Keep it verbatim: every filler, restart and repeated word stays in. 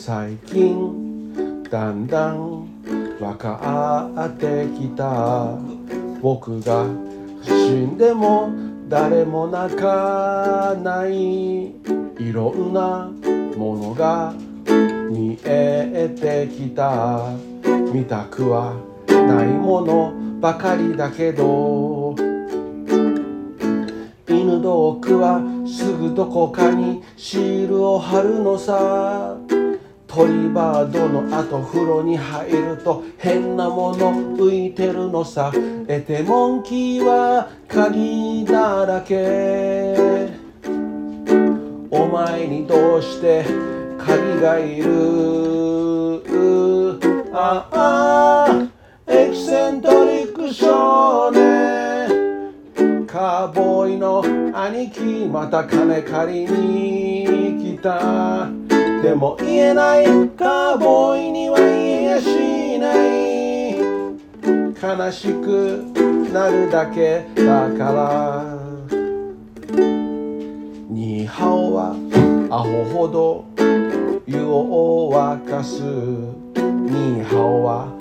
最近だんだん分かってきた。僕が死んでも誰も泣かない。いろんなものが見えてきた。見たくはないものばかりだけど、犬ドッグはすぐどこかにシールを貼るのさ。鳥バードの後風呂に入ると変なもの浮いてるのさ。エテモンキーは鍵だらけ。お前にどうして鍵がいる？ああエキセントリック少年、カーボーイの兄貴また金借りに来た。でも言えないカーボーイには言えやしない。悲しくなるだけだから。ニーハオはアホほど湯を沸かす。ニーハオは